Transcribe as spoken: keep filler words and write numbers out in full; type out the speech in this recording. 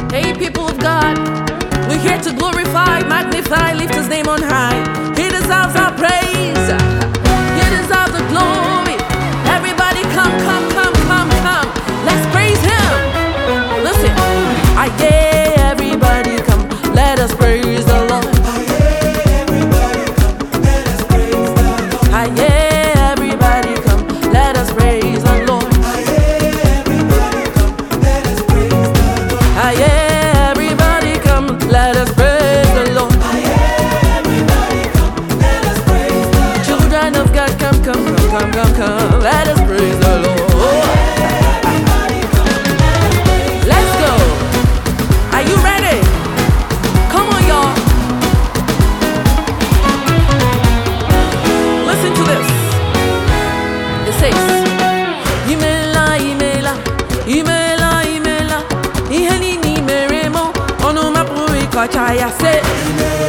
Hey, people of God, we're here to glorify, magnify, lift His name on high. He deserves our praise. He deserves the glory. Everybody come, come, come, come, come. Let's praise Him. Listen, I yeah, everybody come. Let us praise the Lord. I yeah, everybody come. Let us praise the Lord. I yeah, everybody come. Let us praise the Lord. Children of God, come, come, come, come, come, come. Let us praise the Lord. Let's go. Are you ready? Come on, y'all. Listen to this. It says, Imela, Imela, Imela, Imela, Iheni ni meremo, Onuma pui kachaya se.